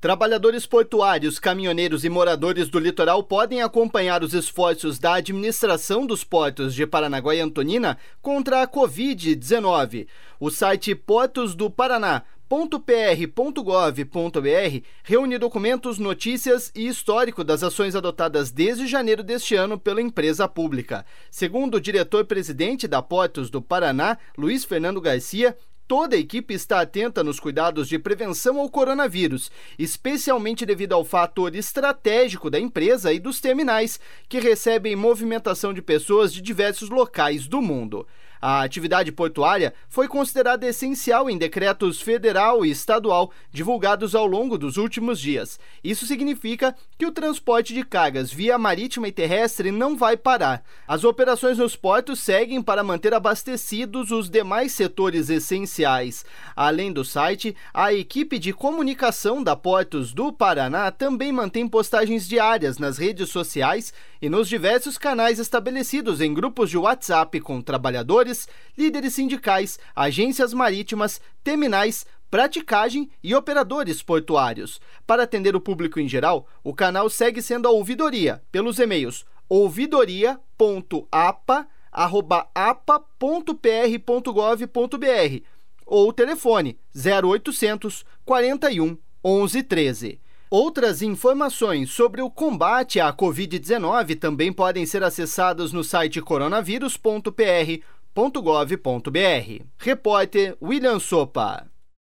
Trabalhadores portuários, caminhoneiros e moradores do litoral podem acompanhar os esforços da administração dos portos de Paranaguá e Antonina contra a Covid-19. O site portosdoparaná.pr.gov.br reúne documentos, notícias e histórico das ações adotadas desde janeiro deste ano pela empresa pública. Segundo o diretor-presidente da Portos do Paraná, Luiz Fernando Garcia, toda a equipe está atenta nos cuidados de prevenção ao coronavírus, especialmente devido ao fator estratégico da empresa e dos terminais, que recebem movimentação de pessoas de diversos locais do mundo. A atividade portuária foi considerada essencial em decretos federal e estadual divulgados ao longo dos últimos dias. Isso significa que o transporte de cargas via marítima e terrestre não vai parar. As operações nos portos seguem para manter abastecidos os demais setores essenciais. Além do site, a equipe de comunicação da Portos do Paraná também mantém postagens diárias nas redes sociais e nos diversos canais estabelecidos em grupos de WhatsApp com trabalhadores, líderes sindicais, agências marítimas, terminais, praticagem e operadores portuários. Para atender o público em geral, o canal segue sendo a ouvidoria pelos e-mails ouvidoria.apa@apa.pr.gov.br ou o telefone 0800 41 11 13. Outras informações sobre o combate à Covid-19 também podem ser acessadas no site coronavírus.pr.gov.br. Repórter William Sopa.